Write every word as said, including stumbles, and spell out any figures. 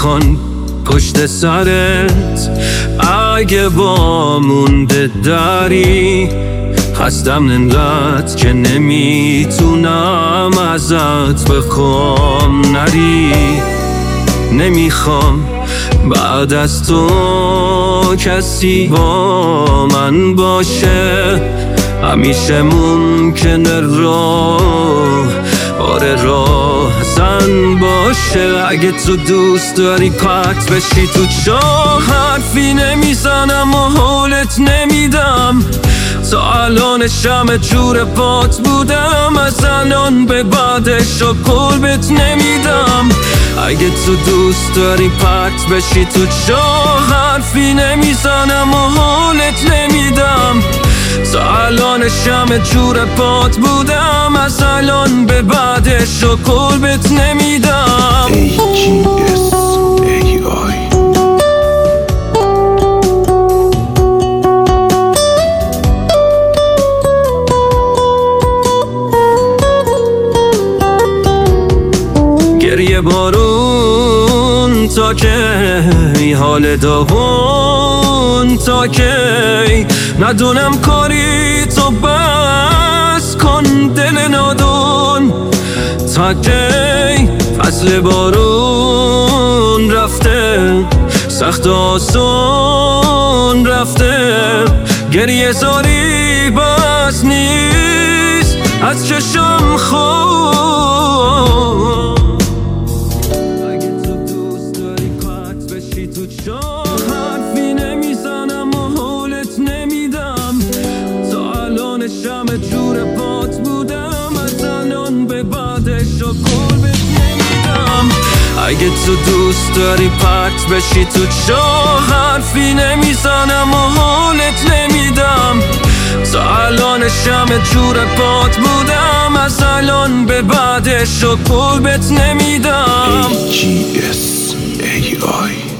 میخوان پشت سرت. اگه با مونده داری هستم انقدر که نمیتونم ازت بخوام نری. نمیخوام بعد از تو کسی با من باشه، همیشه ممکنه راه آره راه زن باشه. اگه تو دوست داری پرت بشی تو چاه، حرفی نمیزنم و حالت نمیدم. تا الان شمع جور پات بودم، از الان به بعدش و قربت نمیدم. اگه تو دوست داری پرت بشی تو چاه، حرفی نمیزنم و حالت نمیدم. تا الان شمع جور پات بودم، از الان به بعدش و قربت نمیدم. ای جی اس ای آی گریه بارون تا کی، حال داغون تا کی، ندونم کاری تو بس کن دل نادون تا کی. فصل بارون رفته، سخت آسون رفته، گریه زاری بس نیست از چشم خود. تو چاه حرفی نمیزنم و حالت نمیدم. تا الان شمع جور پات بودم، از الان به بعدش و قربت نمیدم. اگه تو دوست داری پرت بشی تو چاه، حرفی نمیزنم و حالت نمیدم. تا الان شمع جور پات بودم، از الان به بعدش و قربت نمیدم. ای جی اس ای آی